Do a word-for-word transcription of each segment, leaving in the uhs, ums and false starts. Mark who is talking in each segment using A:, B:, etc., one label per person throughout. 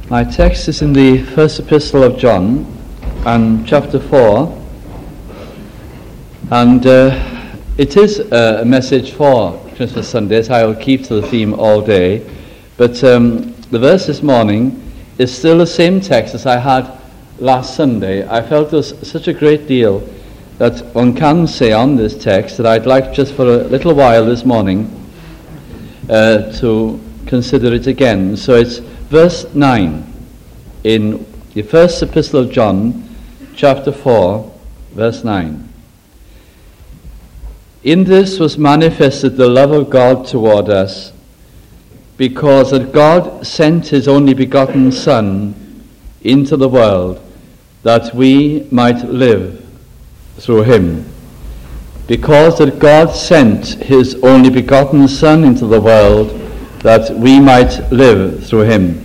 A: My text is in the first epistle of John, and chapter four, and uh, it is uh, a message for Christmas Sunday, so I will keep to the theme all day, but um, the verse this morning is still the same text as I had last Sunday. I felt there was such a great deal that one can say on this text that I'd like just for a little while this morning uh, to consider it again. So it's verse nine in the first epistle of John, chapter four, verse nine. In this was manifested the love of God toward us, because that God sent his only begotten Son into the world, that we might live through him. Because that God sent his only begotten Son into the world, that we might live through him.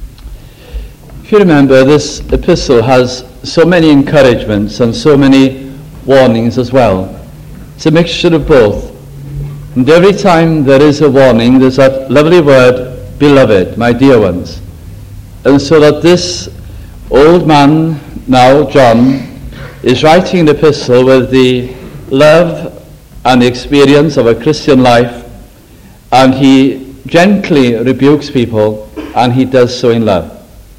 A: If you remember, this epistle has so many encouragements and so many warnings as well. It's a mixture of both. And every time there is a warning, there's that lovely word, beloved, my dear ones. And so that this old man, now John, is writing an epistle with the love and the experience of a Christian life, and he gently rebukes people, and he does so in love.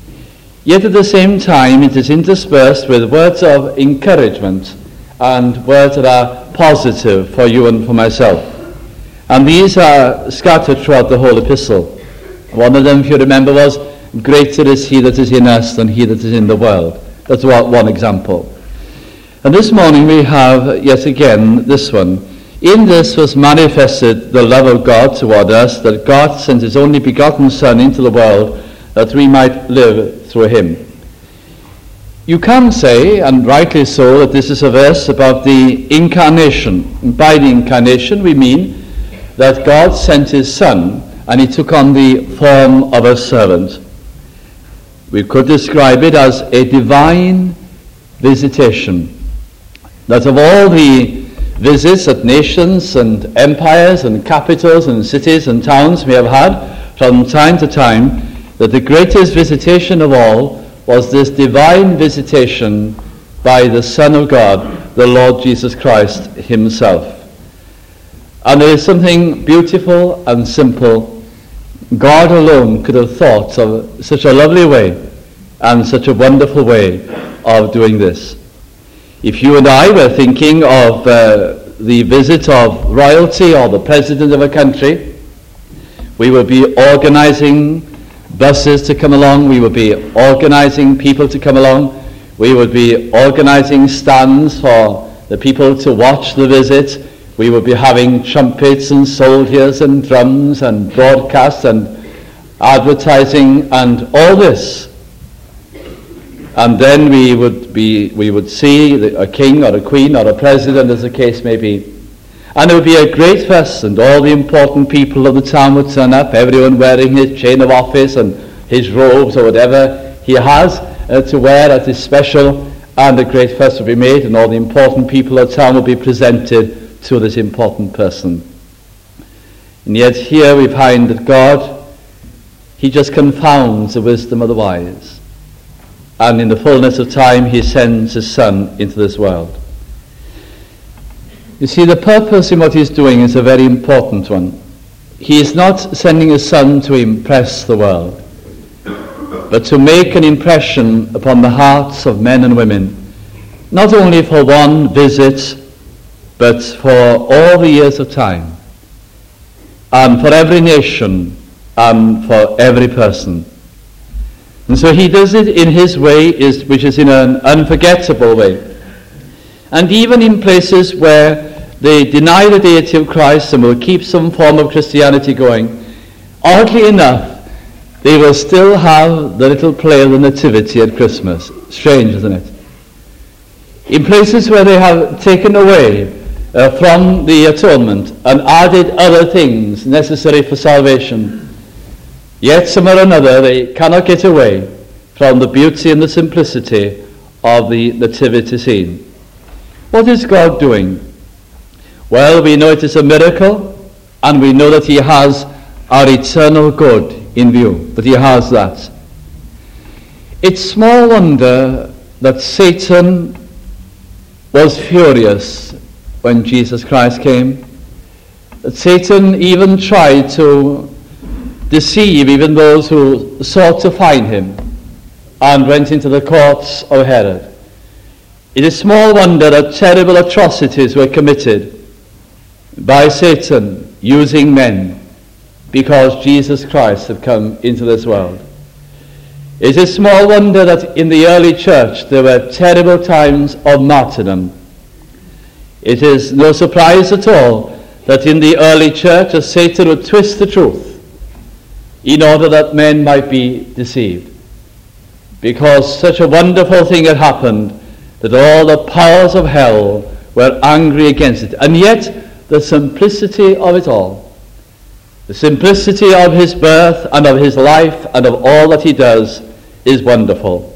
A: Yet at the same time it is interspersed with words of encouragement and words that are positive for you and for myself. And these are scattered throughout the whole epistle. One of them, if you remember, was, greater is he that is in us than he that is in the world. That's one example. And this morning we have yet again this one. In this was manifested the love of God toward us, that God sent his only begotten Son into the world, that we might live through him. You can say, and rightly so, that this is a verse about the incarnation. And by the incarnation we mean that God sent his Son, and he took on the form of a servant. We could describe it as a divine visitation. That of all the visits that nations and empires and capitals and cities and towns may have had from time to time, that the greatest visitation of all was this divine visitation by the Son of God, the Lord Jesus Christ himself. And there is something beautiful and simple. God alone could have thought of such a lovely way and such a wonderful way of doing this. If you and I were thinking of uh, the visit of royalty or the president of a country, we would be organizing buses to come along, we would be organizing people to come along, we would be organizing stands for the people to watch the visit, we would be having trumpets and soldiers and drums and broadcasts and advertising and all this. And then we would be, we would see the, a king or a queen or a president, as the case may be. And it would be a great fuss, and all the important people of the town would turn up, everyone wearing his chain of office and his robes or whatever he has uh, to wear at his special, and a great fuss would be made, and all the important people of the town would be presented to this important person. And yet here we find that God, he just confounds the wisdom of the wise. And in the fullness of time, he sends his Son into this world. You see, the purpose in what he's doing is a very important one. He is not sending his Son to impress the world, but to make an impression upon the hearts of men and women, not only for one visit, but for all the years of time, and for every nation, and for every person. And so he does it in his way, is, which is in an unforgettable way. And even in places where they deny the deity of Christ and will keep some form of Christianity going, oddly enough, they will still have the little play of the Nativity at Christmas. Strange, isn't it? In places where they have taken away uh, from the atonement and added other things necessary for salvation, yet somehow or another they cannot get away from the beauty and the simplicity of the nativity scene. What is God doing? Well, we know it is a miracle, and we know that he has our eternal good in view, that he has that. It's small wonder that Satan was furious when Jesus Christ came, that Satan even tried to deceive even those who sought to find him and went into the courts of Herod. It is small wonder that terrible atrocities were committed by Satan using men because Jesus Christ had come into this world. It is small wonder that in the early church there were terrible times of martyrdom. It is no surprise at all that in the early church as Satan would twist the truth in order that men might be deceived, because such a wonderful thing had happened that all the powers of hell were angry against it. And yet the simplicity of it all, the simplicity of his birth and of his life and of all that he does is wonderful.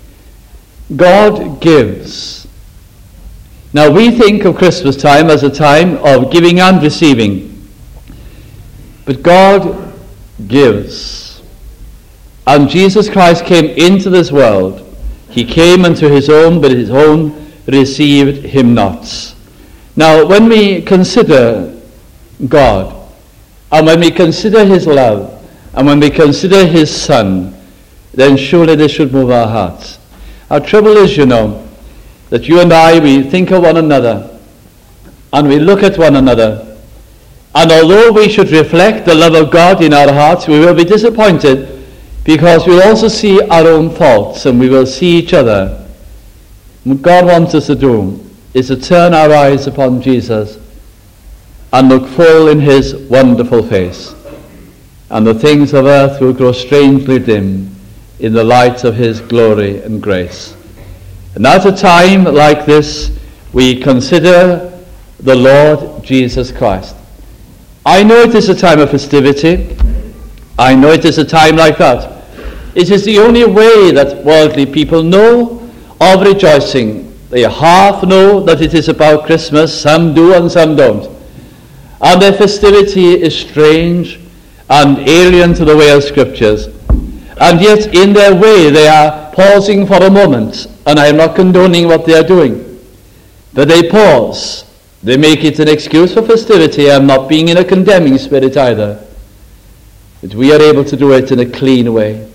A: God gives. Now we think of Christmas time as a time of giving and receiving, but God gives. And Jesus Christ came into this world. He came unto his own, but his own received him not. Now when we consider God, and when we consider his love, and when we consider his Son, then surely this should move our hearts. Our trouble is, you know, that you and I, we think of one another, and we look at one another, and although we should reflect the love of God in our hearts, we will be disappointed because we'll also see our own faults, and we will see each other. What God wants us to do is to turn our eyes upon Jesus and look full in his wonderful face, and the things of earth will grow strangely dim in the light of his glory and grace. And at a time like this, we consider the Lord Jesus Christ. I know it is a time of festivity. I know it is a time like that. It is the only way that worldly people know of rejoicing. They half know that it is about Christmas. Some do and some don't. And their festivity is strange and alien to the way of Scriptures. And yet in their way they are pausing for a moment, and I am not condoning what they are doing, but they pause. They make it an excuse for festivity. I am not being in a condemning spirit either, but we are able to do it in a clean way,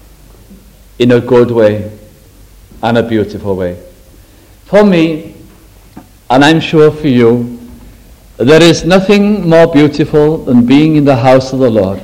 A: in a good way, and a beautiful way. For me, and I'm sure for you, there is nothing more beautiful than being in the house of the Lord.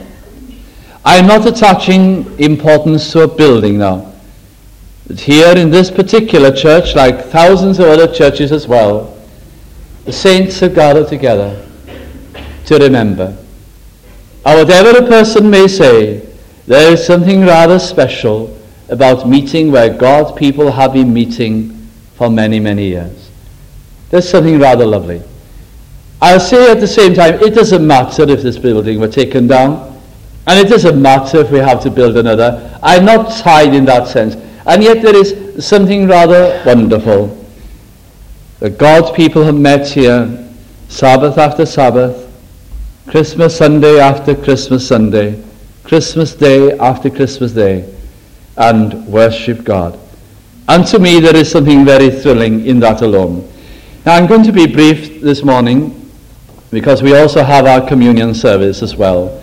A: I am not attaching importance to a building now. But here in this particular church, like thousands of other churches as well, the saints have gathered together to remember. And whatever a person may say, there is something rather special about meeting where God's people have been meeting for many, many years. There's something rather lovely. I'll say at the same time, it doesn't matter if this building were taken down. And it doesn't matter if we have to build another. I'm not tied in that sense. And yet there is something rather wonderful. That God's people have met here, Sabbath after Sabbath, Christmas Sunday after Christmas Sunday, Christmas Day after Christmas Day, and worship God. And to me there is something very thrilling in that alone. Now I'm going to be brief this morning, because we also have our communion service as well.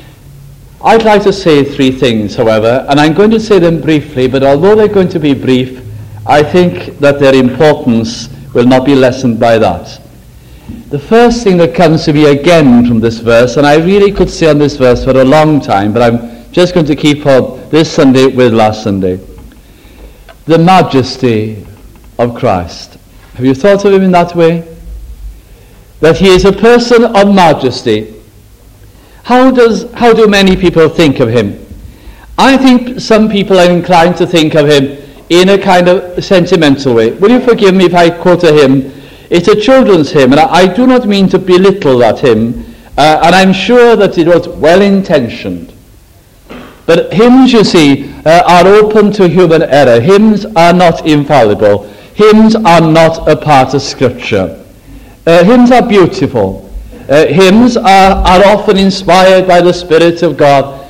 A: I'd like to say three things, however, and I'm going to say them briefly, but although they're going to be brief, I think that their importance will not be lessened by that. The first thing that comes to me again from this verse, and I really could stay on this verse for a long time, but I'm just going to keep up this Sunday with last Sunday. The majesty of Christ. Have you thought of him in that way? That he is a person of majesty. How does how do many people think of him? I think some people are inclined to think of him in a kind of sentimental way. Will you forgive me if I quote a hymn? It's a children's hymn, and I, I do not mean to belittle that hymn, uh, and I'm sure that it was well-intentioned. But hymns, you see, uh, are open to human error. Hymns are not infallible. Hymns are not a part of Scripture. Uh, hymns are beautiful. Uh, hymns are, are often inspired by the Spirit of God,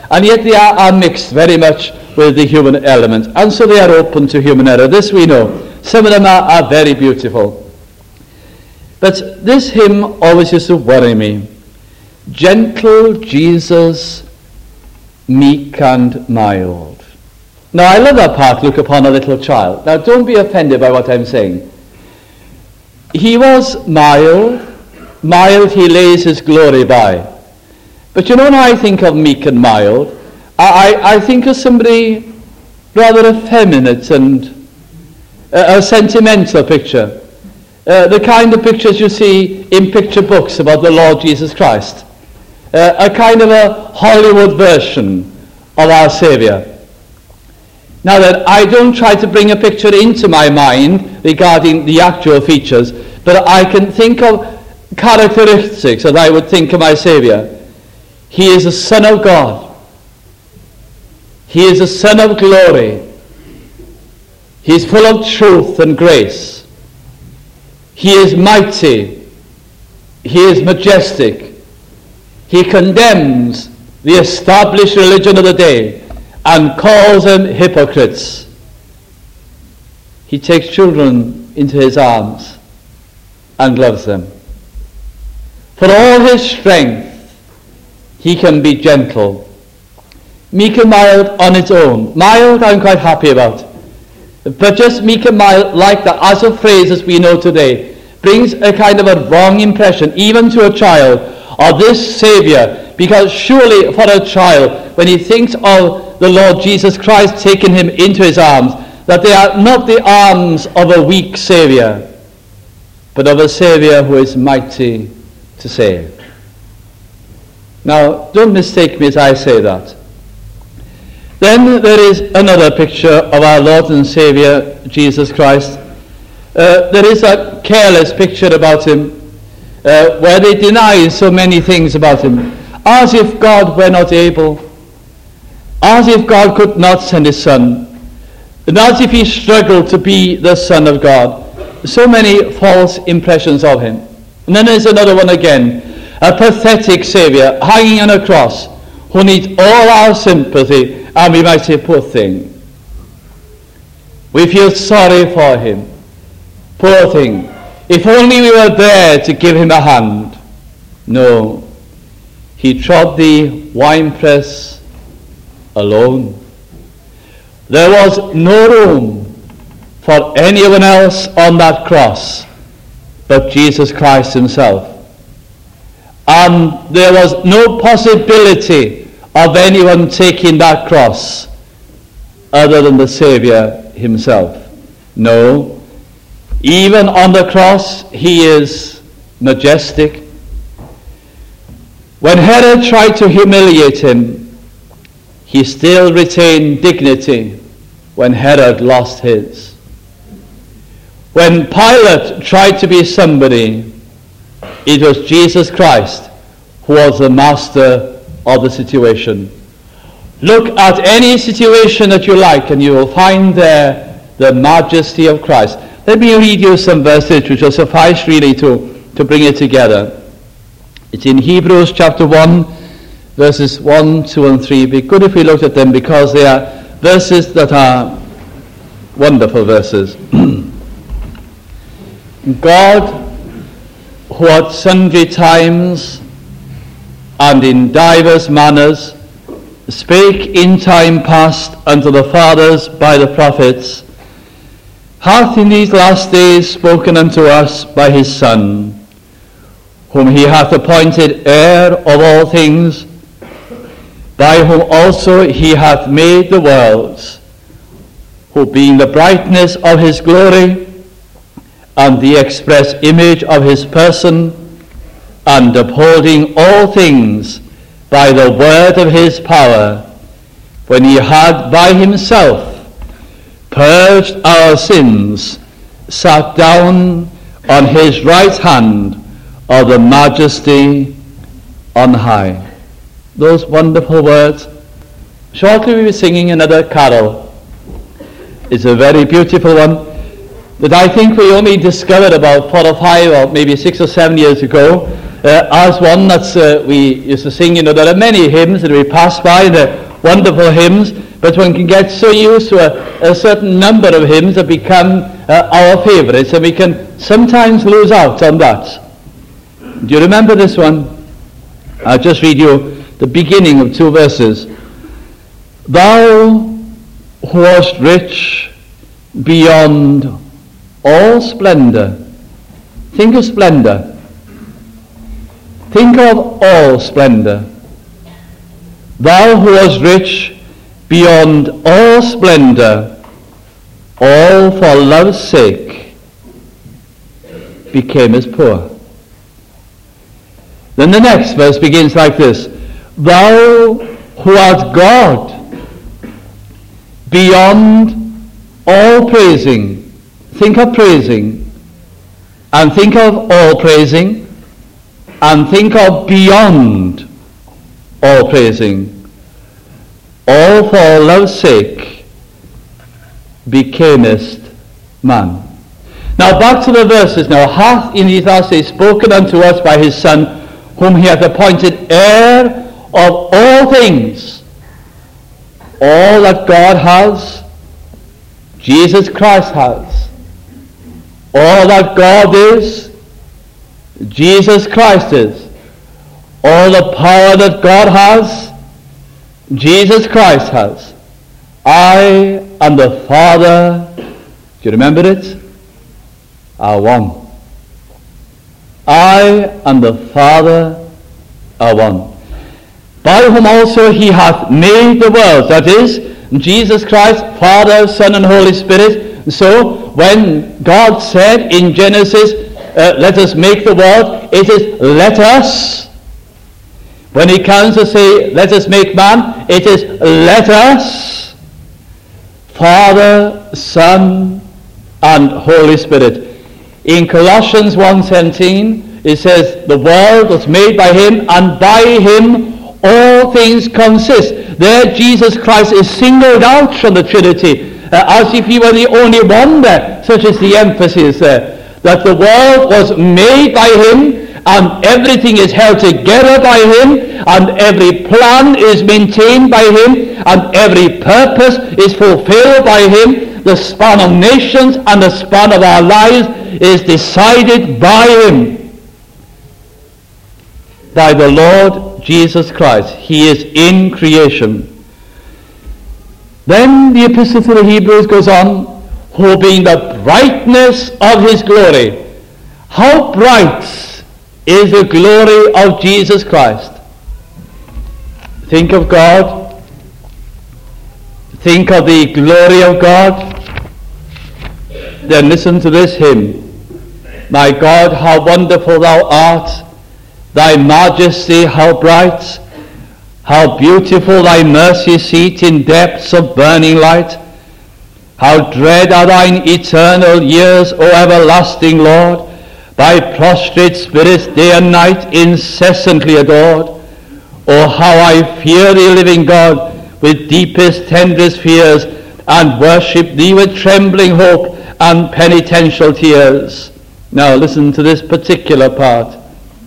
A: and yet they are, are mixed very much with the human element, and so they are open to human error. This we know. Some of them are, are very beautiful. But this hymn always used to worry me. Gentle Jesus, meek and mild. Now I love that part, look upon a little child. Now don't be offended by what I'm saying. He was mild, mild he lays his glory by. But you know when I think of meek and mild, I, I, I think of somebody rather effeminate and a, a sentimental picture. Uh, the kind of pictures you see in picture books about the Lord Jesus Christ. Uh, a kind of a Hollywood version of our Saviour. Now then, I don't try to bring a picture into my mind regarding the actual features, but I can think of characteristics as I would think of my Saviour. He is the Son of God. He is the Son of glory. He is full of truth and grace. He is mighty. He is majestic. He condemns the established religion of the day and calls them hypocrites. He takes children into his arms and loves them. For all his strength, he can be gentle. Meek and mild on its own. Mild I'm quite happy about. But just meek and mild like that, as a phrase as we know today, brings a kind of a wrong impression, even to a child, of this Saviour. Because surely for a child, when he thinks of the Lord Jesus Christ taking him into his arms, that they are not the arms of a weak Saviour, but of a Saviour who is mighty to save. Now, don't mistake me as I say that. Then there is another picture of our Lord and Saviour, Jesus Christ. Uh, there is a careless picture about him, uh, where they deny so many things about him, as if God were not able, as if God could not send his Son, and as if he struggled to be the Son of God. So many false impressions of him. And then there's another one again, a pathetic Saviour hanging on a cross who needs all our sympathy, and we might say, poor thing. We feel sorry for him. Poor thing. If only we were there to give him a hand. No. He trod the winepress alone. There was no room for anyone else on that cross but Jesus Christ himself. And there was no possibility of anyone taking that cross other than the Saviour himself. No. Even on the cross, he is majestic. When Herod tried to humiliate him, he still retained dignity when Herod lost his. When Pilate tried to be somebody, it was Jesus Christ who was the master of the situation. Look at any situation that you like and you will find there the majesty of Christ. Let me read you some verses which will suffice really to, to bring it together. It's in Hebrews chapter one, verses one, two and three. It'd be good if we looked at them because they are verses that are wonderful verses. God, who at sundry times and in divers manners spake in time past unto the fathers by the prophets, hath in these last days spoken unto us by his Son, whom he hath appointed heir of all things, by whom also he hath made the worlds, who being the brightness of his glory, and the express image of his person, and upholding all things by the word of his power, when he had by himself purged our sins, sat down on his right hand of the majesty on high. Those wonderful words. Shortly we were singing another carol. It's a very beautiful one that I think we only discovered about four or five or maybe six or seven years ago. uh, as one that's uh, we used to sing. You know, there are many hymns that we pass by, they're wonderful hymns, but one can get so used to a, a certain number of hymns that become uh, our favorites, and we can sometimes lose out on that. Do you remember this one? I'll just read you the beginning of two verses. Thou who wast rich beyond all splendor. Think of splendor. Think of all splendor. Thou who wast rich beyond all splendor, all for love's sake became as poor. Then the next verse begins like this. Thou who art God, beyond all praising. Think of praising, and think of all praising, and think of beyond all praising. All for love's sake becamest man. Now back to the verses now. Hath in these last days spoken unto us by his Son, whom he hath appointed heir of all things. All that God has, Jesus Christ has. All that God is, Jesus Christ is. All the power that God has, Jesus Christ has. I and the Father, do you remember it? Are one. I and the Father are one. By whom also he hath made the world. That is, Jesus Christ, Father, Son, and Holy Spirit. So, when God said in Genesis, uh, let us make the world, it is let us. When he comes to say, let us make man, it is let us. Father, Son, and Holy Spirit. In Colossians one seventeen, it says, the world was made by him, and by him all things consist. There Jesus Christ is singled out from the Trinity, uh, as if he were the only one there. Such is the emphasis there. That the world was made by him, and everything is held together by him, and every plan is maintained by him, and every purpose is fulfilled by him. The span of nations and the span of our lives is decided by him, by the Lord Jesus Christ. He is in creation. Then the Epistle to the Hebrews goes on, who being the brightness of his glory. How bright is the glory of Jesus Christ. Think of God. Think of the glory of God. Then listen to this hymn. My God, how wonderful thou art. Thy majesty how bright. How beautiful thy mercy seat in depths of burning light. How dread are thine eternal years, O everlasting Lord. By prostrate spirits day and night incessantly adored. Oh, how I fear thee, living God, with deepest, tenderest fears, and worship thee with trembling hope and penitential tears. Now listen to this particular part.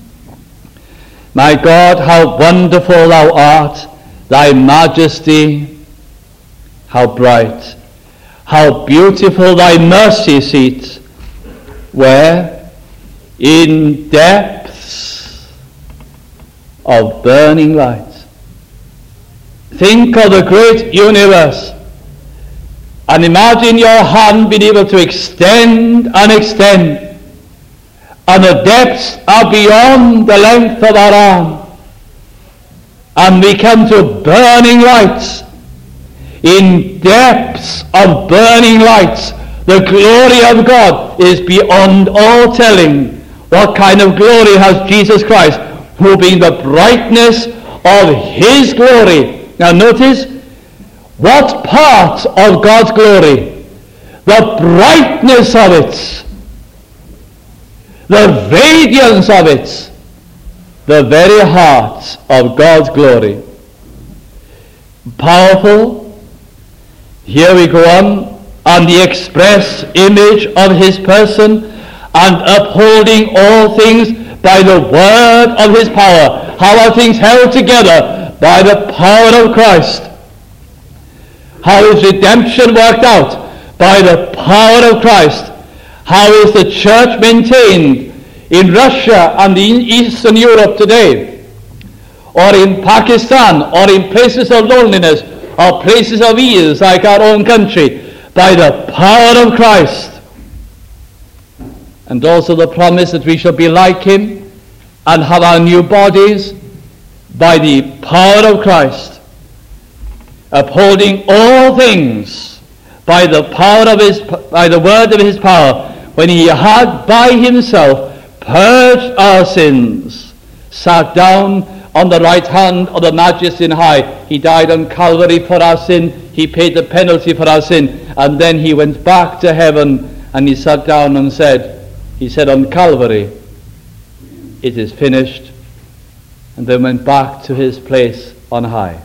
A: My God, how wonderful thou art, thy majesty, how bright. How beautiful thy mercy seat, where in depths of burning light. Think of the great universe and imagine your hand being able to extend and extend, and the depths are beyond the length of our arm, and we come to burning lights. In depths of burning lights, the glory of God is beyond all telling. What kind of glory has Jesus Christ, who being the brightness of his glory? Now notice, what part of God's glory? The brightness of it, the radiance of it, the very heart of God's glory. Powerful. Here we go on, on the express image of his person, and upholding all things by the word of his power. How are things held together? By the power of Christ. How is redemption worked out? By the power of Christ. How is the church maintained in Russia and in Eastern Europe today, or in Pakistan, or in places of loneliness, or places of ease like our own country? By the power of Christ. And also the promise that we shall be like him and have our new bodies by the power of Christ, upholding all things by the power of his, by the word of his power, when he had by himself purged our sins, sat down on the right hand of the Majesty on high. He died on Calvary for our sin. He paid the penalty for our sin. And then he went back to heaven and he sat down and said, he said on Calvary, it is finished. And then went back to his place on high.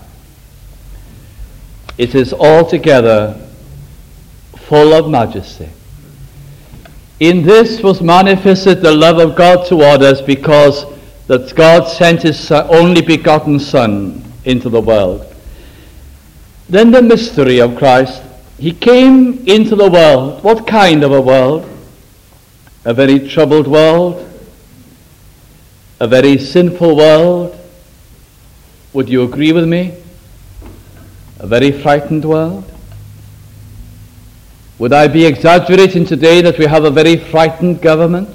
A: It is altogether full of majesty. In this was manifested the love of God toward us, because that God sent his only begotten Son into the world. Then the mystery of Christ. He came into the world. What kind of a world? A very troubled world? A very sinful world? Would you agree with me? A very frightened world? Would I be exaggerating today that we have a very frightened government?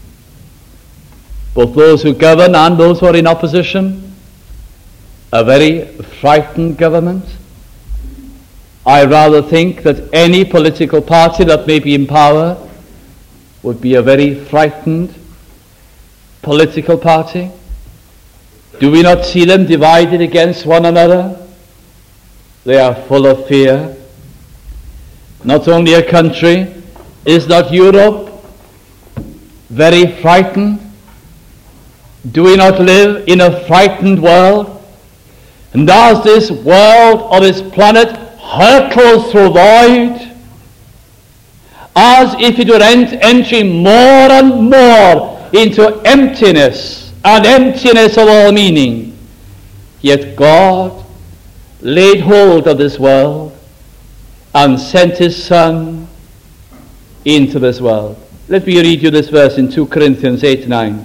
A: Both those who govern and those who are in opposition? A very frightened government? I rather think that any political party that may be in power would be a very frightened political party. Do we not see them divided against one another? They are full of fear. Not only a country, is not Europe very frightened? Do we not live in a frightened world? And as this world or this planet hurtles through void, as if it were ent- entering more and more into emptiness, and emptiness of all meaning, yet God laid hold of this world and sent his Son into this world. Let me read you this verse in Second Corinthians eight nine.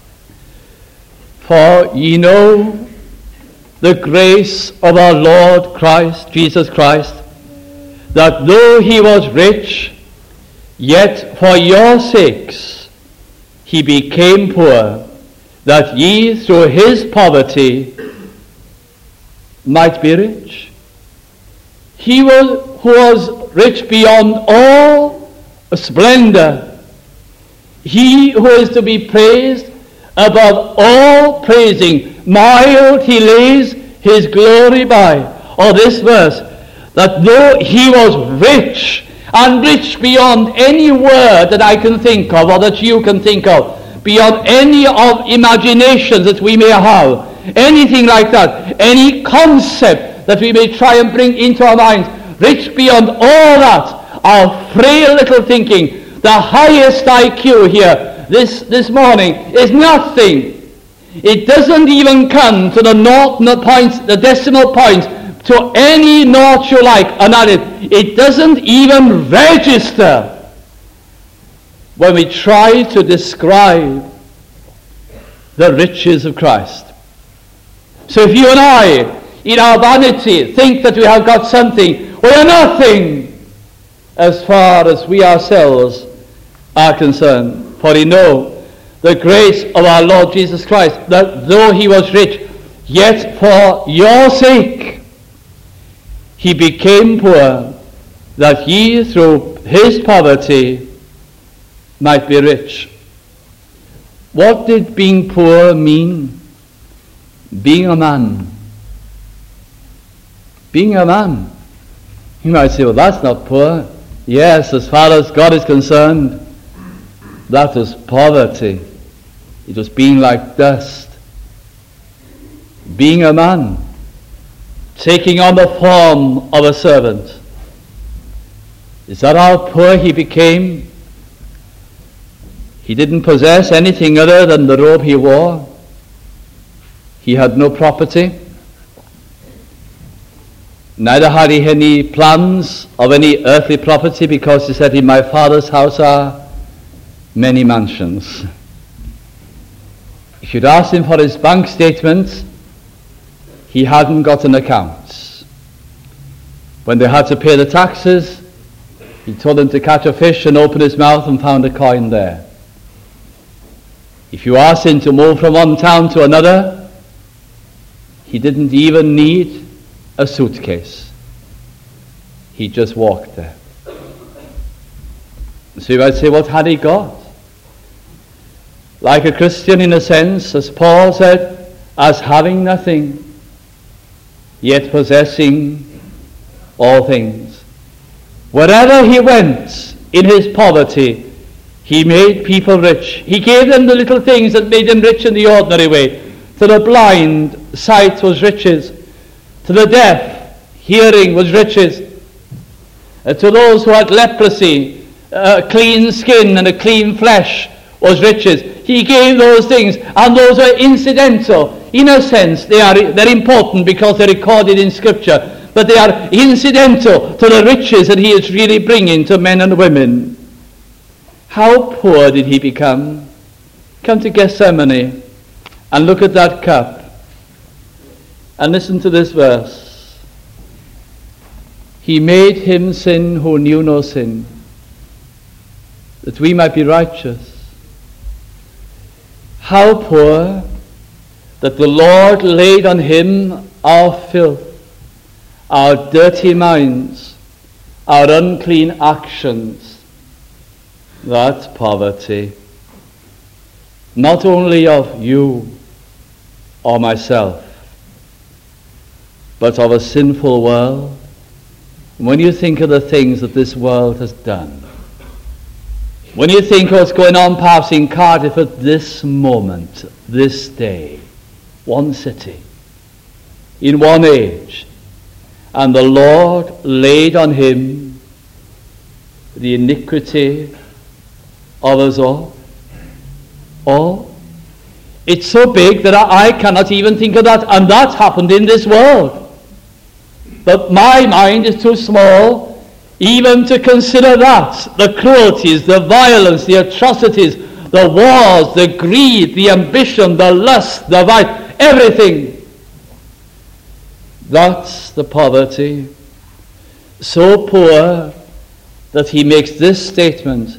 A: For ye know the grace of our Lord Christ, Jesus Christ, that though he was rich, yet for your sakes he became poor, that ye through his poverty might be rich. He was, who was rich beyond all splendor, he who is to be praised above all praising, mild he lays his glory by. Or this verse, that though he was rich, and rich beyond any word that I can think of, or that you can think of, beyond any of imaginations that we may have, anything like that, any concept that we may try and bring into our minds, rich beyond all that, our frail little thinking, the highest I Q here this, this morning is nothing. It doesn't even come to the naught, the points, the decimal points, to any naught you like, and add it. It doesn't even register when we try to describe the riches of Christ. So if you and I, in our vanity, think that we have got something, we are nothing as far as we ourselves are concerned. For we know the grace of our Lord Jesus Christ, that though he was rich, yet for your sake he became poor, that ye through his poverty might be rich. What did being poor mean? Being a man. Being a man. You might say, well, that's not poor. Yes, as far as God is concerned, that was poverty. It was being like dust. Being a man, taking on the form of a servant. Is that how poor he became? He didn't possess anything other than the robe he wore. He had no property. Neither had he any plans of any earthly property, because he said, in my Father's house are many mansions. If you'd asked him for his bank statement, he hadn't got an account. When they had to pay the taxes, he told them to catch a fish and open his mouth and found a coin there. If you asked him to move from one town to another, he didn't even need a suitcase. He just walked there. So you might say, what had he got? Like a Christian in a sense, as Paul said, as having nothing, yet possessing all things. Wherever he went in his poverty, he made people rich. He gave them the little things that made them rich in the ordinary way. To the blind, sight was riches. To the deaf, hearing was riches. Uh, to those who had leprosy, uh, clean skin and a clean flesh was riches. He gave those things, and those are incidental. In a sense, they are they're important because they're recorded in Scripture, but they are incidental to the riches that he is really bringing to men and women. How poor did he become? Come to Gethsemane and look at that cup and listen to this verse. He made him sin who knew no sin, that we might be righteous. How poor that the Lord laid on him our filth, our dirty minds, our unclean actions. That's poverty. Not only of you or myself, but of a sinful world. When you think of the things that this world has done, when you think of what's going on perhaps in Cardiff at this moment, this day, one city, in one age, and the Lord laid on him the iniquity of us all. All. It's so big that I, I cannot even think of that, and that happened in this world. But my mind is too small even to consider that. The cruelties, the violence, the atrocities, the wars, the greed, the ambition, the lust, the vice, everything. That's the poverty. So poor that he makes this statement,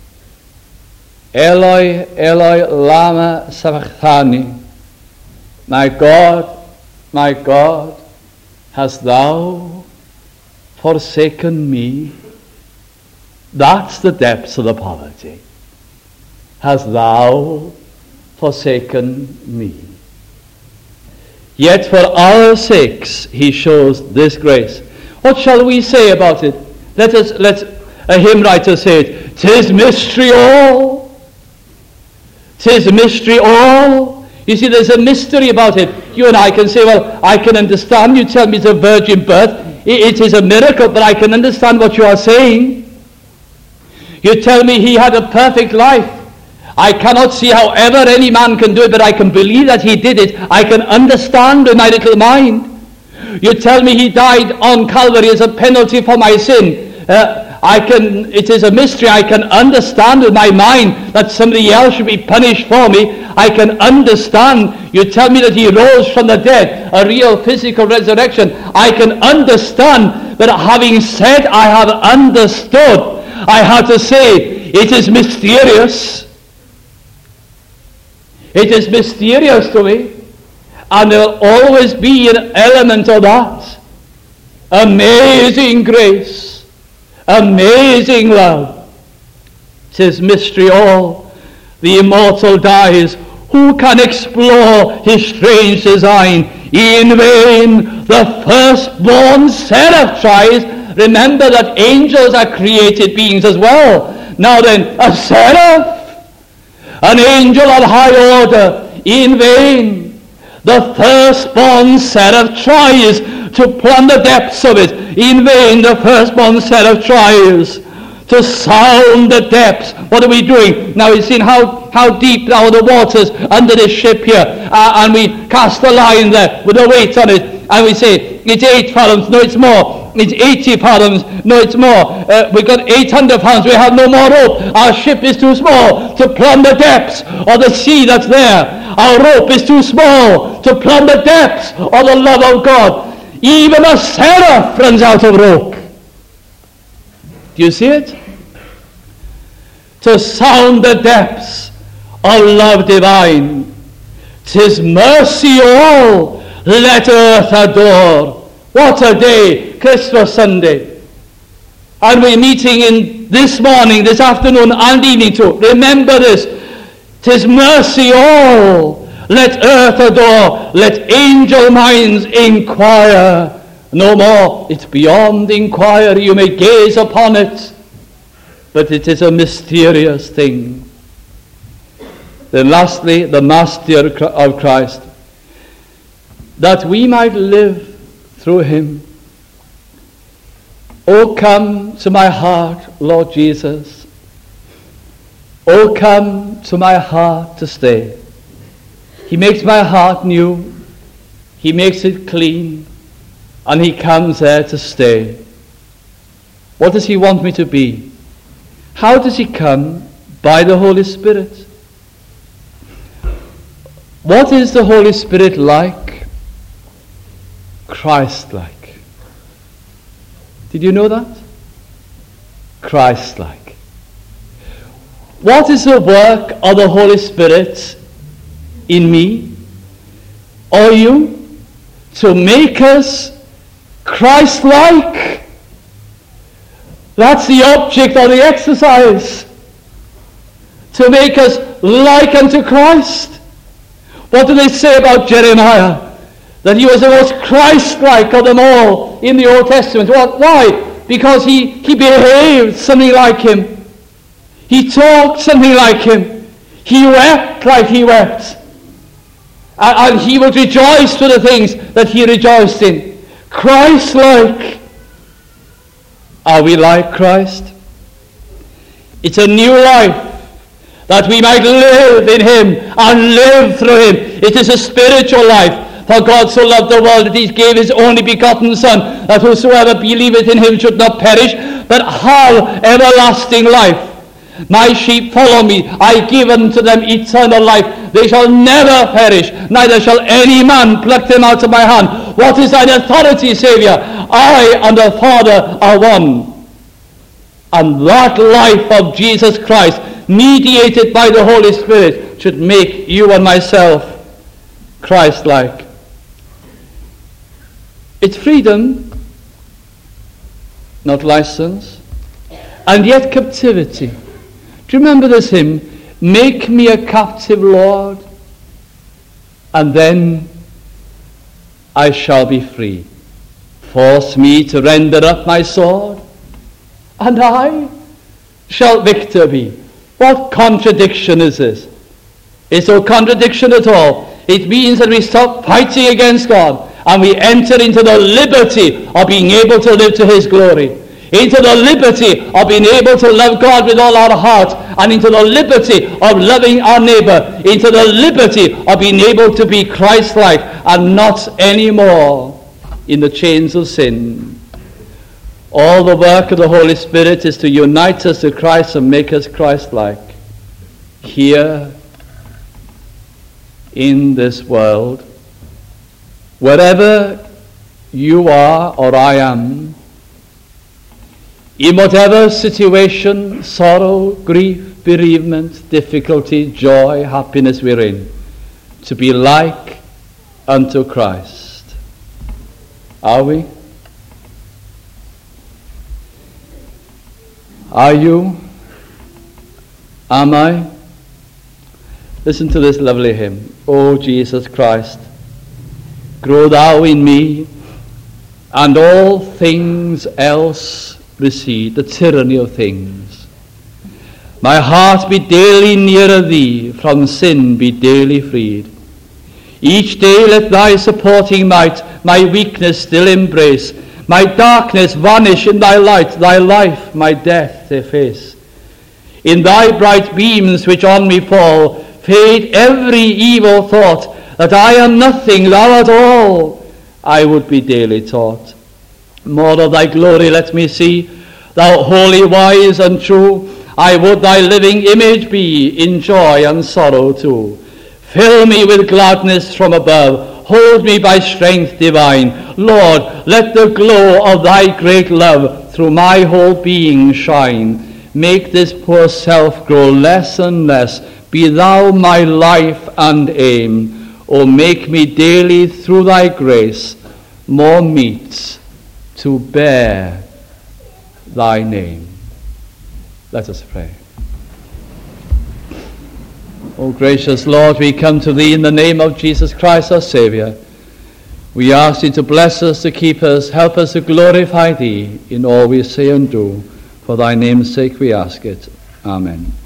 A: Eloi, Eloi, lama sabachthani. My God, my God, hast thou forsaken me? That's the depths of the poverty. Hast thou forsaken me? Yet for our sakes he shows this grace. What shall we say about it? Let us, let a hymn writer say it. 'Tis mystery all. 'Tis mystery all. You see, there's a mystery about it. You and I can say, well, I can understand. You tell me it's a virgin birth. It is a miracle, but I can understand what you are saying. You tell me he had a perfect life. I cannot see how ever any man can do it, but I can believe that he did it. I can understand with my little mind. You tell me he died on Calvary as a penalty for my sin. Uh, I can. It is a mystery. I can understand with my mind that somebody else should be punished for me. I can understand. You tell me that he rose from the dead, a real physical resurrection. I can understand. But having said I have understood, I have to say it is mysterious. It is mysterious to me. And there will always be an element of that. Amazing grace. Amazing love. It is mystery all. The immortal dies. Who can explore his strange design? In vain the firstborn seraph tries. Remember that angels are created beings as well. Now then, a seraph, an angel of high order, in vain. The firstborn seraph tries to plumb the depths of it. In vain the firstborn seraph tries to sound the depths. What are we doing? Now we've seen how, how deep now the waters under this ship here, uh, and we cast the line there with a weight on it, and we say, it's eight fathoms, no it's more. It's eighty fathoms, no it's more. Uh, we've got eight hundred pounds, we have no more rope. Our ship is too small to plumb the depths of the sea that's there. Our rope is too small to plumb the depths of the love of God. Even a seraph runs out of rope. Do you see it? To sound the depths of love divine. 'Tis mercy all, let earth adore. What a day, Christmas Sunday. And we're meeting in this morning, this afternoon and evening to remember this. 'Tis mercy all, let earth adore, let angel minds inquire. No more, it's beyond inquiry, you may gaze upon it, but it is a mysterious thing. Then lastly, the master of Christ, that we might live through him. Oh, come to my heart, Lord Jesus. Oh, come to my heart to stay. He makes my heart new. He makes it clean. And he comes there to stay. What does he want me to be? How does he come? By the Holy Spirit. What is the Holy Spirit like? Christ-like. Did you know that? Christ-like. What is the work of the Holy Spirit in me or you? To make us Christ-like. That's the object of the exercise. To make us like unto Christ. What do they say about Jeremiah? That he was the most Christ-like of them all in the Old Testament. What? Why? Because he, he behaved something like him. He talked something like him. He wept like he wept. And, and he would rejoice for the things that he rejoiced in. Christ-like. Are we like Christ? It's a new life that we might live in him and live through him. It is a spiritual life. For God so loved the world that he gave his only begotten Son, that whosoever believeth in him should not perish, but have everlasting life. My sheep follow me, I give unto them eternal life. They shall never perish, neither shall any man pluck them out of my hand. What is thine authority, Saviour? I and the Father are one. And that life of Jesus Christ, mediated by the Holy Spirit, should make you and myself Christ-like. It's freedom, not license, and yet captivity. Do you remember this hymn? Make me a captive, Lord, and then I shall be free. Force me to render up my sword, and I shall victor be. What contradiction is this? It's no contradiction at all. It means that we stop fighting against God and we enter into the liberty of being able to live to his glory. Into the liberty of being able to love God with all our heart, and into the liberty of loving our neighbor, into the liberty of being able to be Christ-like and not anymore in the chains of sin. All the work of the Holy Spirit is to unite us to Christ and make us Christ-like here in this world. Wherever you are or I am, in whatever situation, sorrow, grief, bereavement, difficulty, joy, happiness we're in, to be like unto Christ. Are we? Are you? Am I? Listen to this lovely hymn. O Jesus Christ, grow thou in me, and all things else recede, the tyranny of things. My heart be daily nearer thee, from sin be daily freed. Each day let thy supporting might my weakness still embrace, My darkness vanish in thy light, thy life my death efface. In thy bright beams which on me fall, fade every evil thought, that I am nothing, thou art all, I would be daily taught. More of thy glory let me see, thou holy, wise, and true. I would thy living image be, in joy and sorrow too. Fill me with gladness from above, hold me by strength divine. Lord, let the glow of thy great love through my whole being shine. Make this poor self grow less and less, be thou my life and aim. O make me daily through thy grace more meet to bear thy name. Let us pray. O gracious Lord, we come to thee in the name of Jesus Christ our Saviour. We ask thee to bless us, to keep us, help us to glorify thee in all we say and do. For thy name's sake we ask it. Amen.